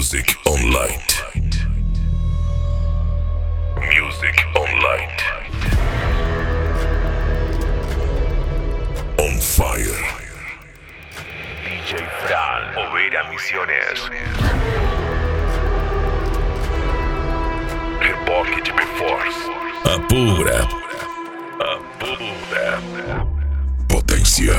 Music Online. Music Online. On fire. DJ Fran, Oveira Misiones. Reboque de B-Force. Apura. Potência.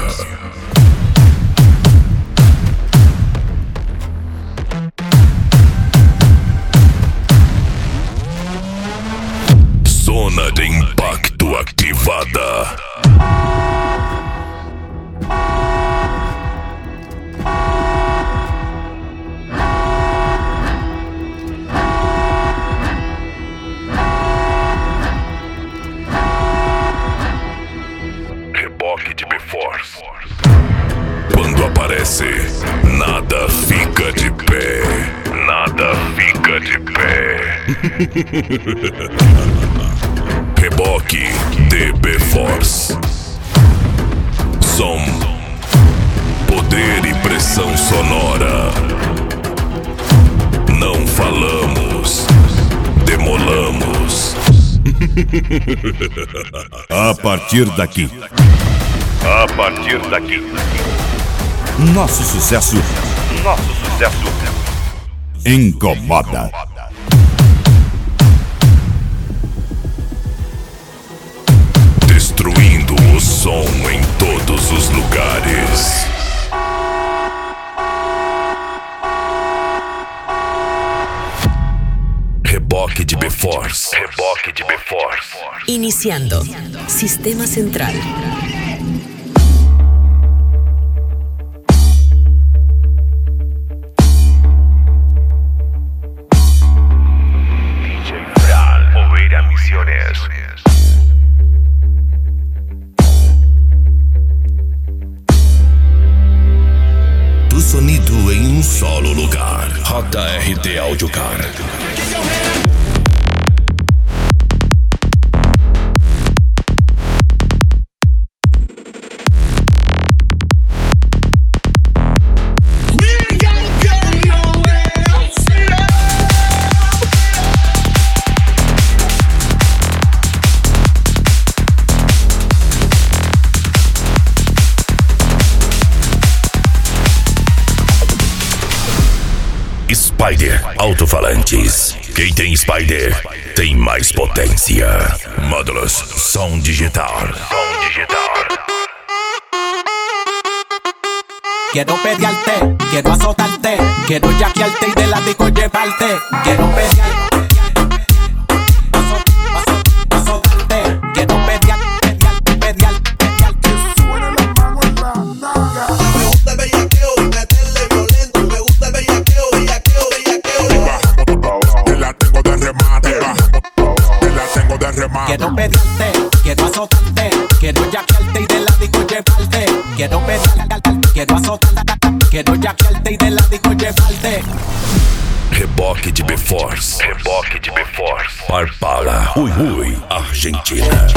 Zona de impacto ativada. Reboque de B-Force. Quando aparece, nada fica de pé. Nada fica de pé. Reboque de B-Force. Som, poder e pressão sonora. Não falamos, demolamos. A partir daqui, nosso sucesso incomoda. Destruindo o som em todos os lugares. Reboque de B-Force. Reboque de B-Force. Iniciando. Sistema Central. DJ Fran, Oveira Misiones. Tu sonido em um solo lugar. JRT Audiocar. Spider Alto-Falantes. Quem tem Spider tem mais potência. Módulos som digital. Quiero pelearte, quiero azotarte, quiero yaquearte y de la disco llevarte. Quiero pelearte, azotarte, quiero pelearte. Suena la mano en la naga. Me gusta el bellaqueo y meterle violento. Me gusta el bellaqueo. Te la tengo de remate. Te la tengo de remate. Quiero pelearte, quiero azotarte, quiero yaquearte y de la disco llevarte. Quiero pelearte, quiero azotarte, quiero yaquearte y de la disco llevarte. Reboque de B-Force. Reboque de B-Force. Parpala, Ui, Argentina.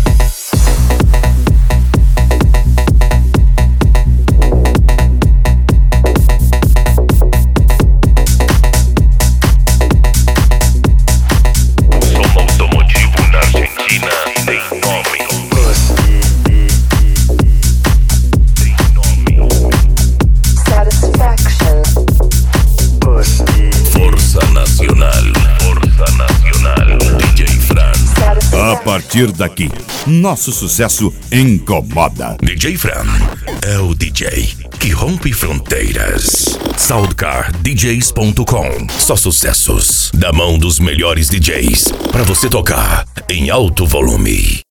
Som automotivo na Argentina tem nome. Satisfaction. Força Nacional. DJ Fran. A partir daqui, nosso sucesso incomoda. DJ Fran é o DJ que rompe fronteiras. SoundcarDJs.com. Só sucessos da mão dos melhores DJs pra você tocar em alto volume.